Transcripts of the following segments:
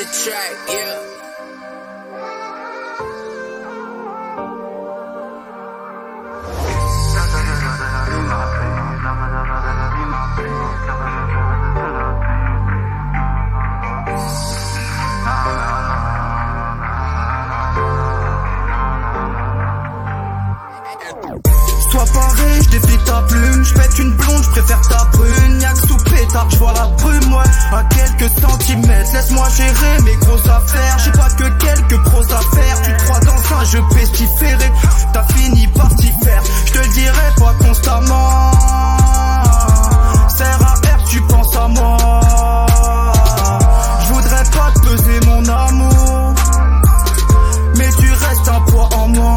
the track, yeah. Sois paré, j'défie ta plume, j'pète une blonde, j'préfère ta brune. Y'a que sous pétard, j'vois la brume, ouais, à quelques centimètres. Laisse-moi gérer mes grosses affaires, j'ai pas que quelques pros à faire. Tu te crois dans un jeu pestiféré, t'as fini par t'y faire. J'te le dirai pas constamment, serre à R, tu penses à moi. J'voudrais pas te peser mon amour, mais tu restes un poids en moi.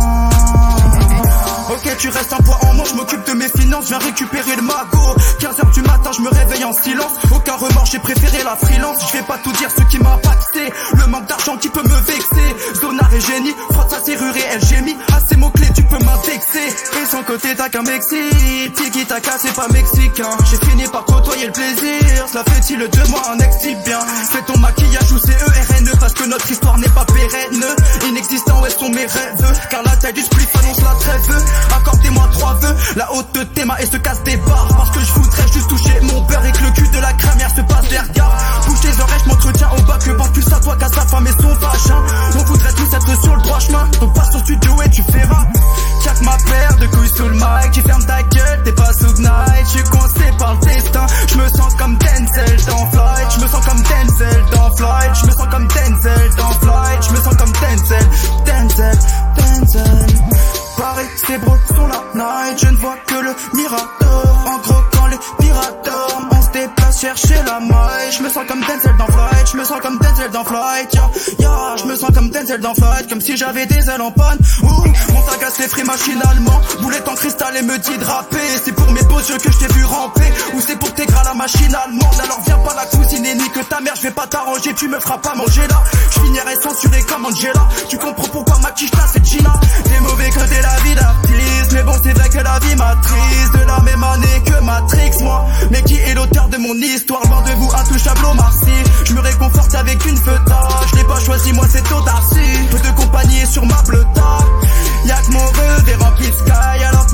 Ok, tu restes un poids en moi, je m'occupe de mes finances, viens récupérer le magot. 15h du matin, je me réveille en silence. Aucun remords, j'ai préféré la freelance. Je vais pas tout dire ce qui m'a impacté, le manque d'argent qui peut me vexer. Zonard et génie, frotte sa serrure et elle gémit. À ces mots-clés, tu peux m'indexer. Et sans côté, t'as qu'un Mexique. Tiki taka, c'est pas mexicain. J'ai fini par côtoyer le plaisir. Cela fait-il de moi un ex si bien. Fais ton maquillage ou CERNE, parce que notre histoire n'est pas pérenne. Inexistant, où sont mes rêves? Car la taille du spliff annonce la trêve. Accordez-moi 3 vœux, la haute de tes mains et se casse des barres. Parce que je voudrais juste toucher mon beurre et que le cul de la cramière se passe des regards. Bouge tes oreilles, je m'entretiens au bas, que vend plus à toi qu'à sa femme et son vagin. On voudrait tous être sur le droit chemin, donc passe au studio et tu feras. Y'a que ma paire de couilles sous le mic, tu fermes ta gueule, t'es pas sous night. Je suis coincé par le destin, je me sens comme Denzel dans Flight. Je me sens comme Denzel dans Flight, je me sens comme Denzel dans Flight. Je me sens comme Denzel, Denzel, Denzel. Pareil, ces bros sont la night, je ne vois que le Mirador. En gros, quand les pirates dorment, on se déplace chercher la maille. Je me sens comme Denzel dans Flight, je me sens comme Denzel dans Flight. Ya, je me sens comme Denzel dans Flight, comme si j'avais des ailes en panne. Mon sac à ses frais machinalement, boulette en cristal et me dit de rapper. C'est pour mes beaux yeux que je t'ai vu ramper, ou c'est pour tes gras la machine allemande. Alors viens pas la cousine et nique ta mère, je vais pas t'arranger, tu me feras pas manger là. Je finirai censuré comme Angela, tu comprends pourquoi ma quiche là c'est Gina. T'es mauvais que t'es la vie d'artiste, mais bon c'est vrai que la vie m'attriste. De la même année que Matrix, moi. Mais qui est l'auteur de mon histoire? Loin de vous, intouchable au Marcy. Je me réconforte avec une feuta, je l'ai pas choisi, moi c'est autarcie. Peu de compagnie sur ma bleuta, y'a que mon rêve est rempli de sky. Alors